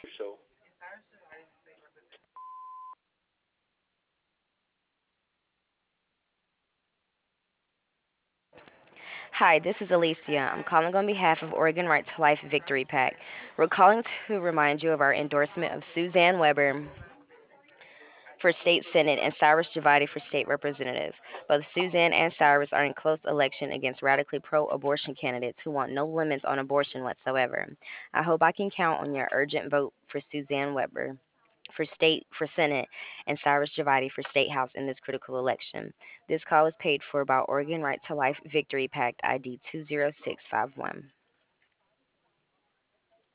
So, Hi, this is Alicia. I'm calling on behalf of Oregon Right to Life Victory PAC. We're calling to remind you of our endorsement of Suzanne Weber for state senate and Cyrus Javati for state representative. Both Suzanne and Cyrus are in close election against radically pro-abortion candidates who want no limits on abortion whatsoever. I hope I can count on your urgent vote for Suzanne Weber for Senate and Cyrus Javati for State House in this critical election. This call is paid for by Oregon Right to Life Victory Pact ID 20651.